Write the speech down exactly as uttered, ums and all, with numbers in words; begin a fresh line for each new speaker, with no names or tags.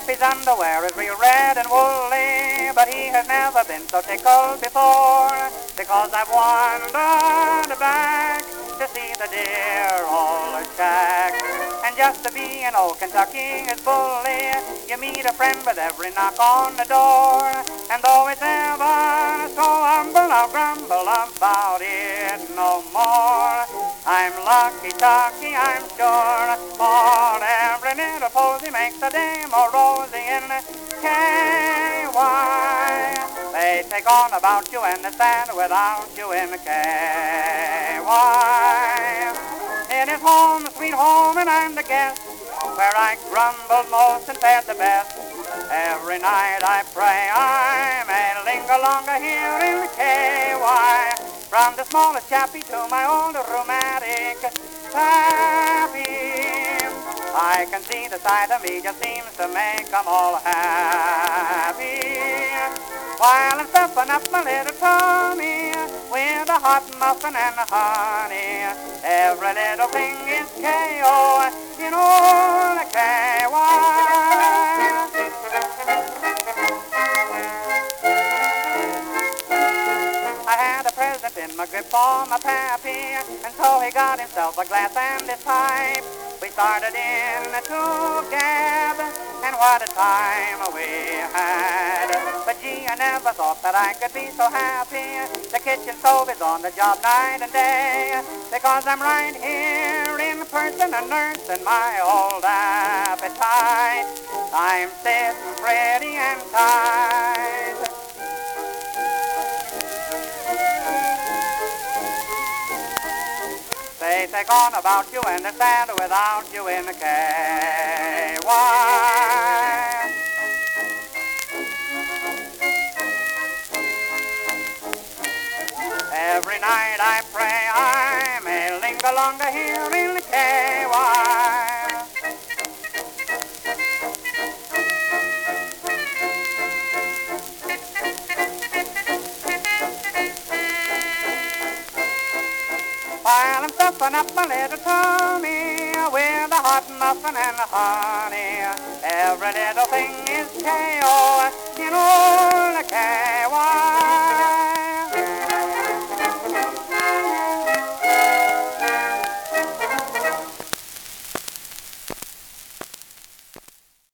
Pappy's underwear is real red and woolly, but he has never been so tickled before, because I've wandered back to see the dear old shack. And just to be an old Kentucky is bully. You meet a friend with every knock on the door, and though it's ever so humble, I'll grumble about it no more. I'm lucky, Tucky, I'm sure, for every little posy makes a day more rosy in K Y. They take on about you and they stand without you in K Y. It is home, sweet home, and I'm the guest, where I grumbled most and fared the best. Every night I pray I may linger longer here in K Y. From the smallest chappie to my old rheumatic pappy, I can see the side of me just seems to make 'em all happy. While I'm stuffing up my little tummy with a hot muffin and honey, every little thing is K O in old K Y. I had a present in my grip for my pappy, and so he got himself a glass and his pipe. We started in together, and what a time we had. But gee, I never thought that I could be so happy. The kitchen stove is on the job night and day, because I'm right here in person a nursing my old appetite. I'm sitting pretty and tight. They take on about you and they stand without you in the K Y. Every night I pray I may linger longer here in the K Y. While I'm stuffing up my little tummy with a hot muffin and honey, every little thing is K O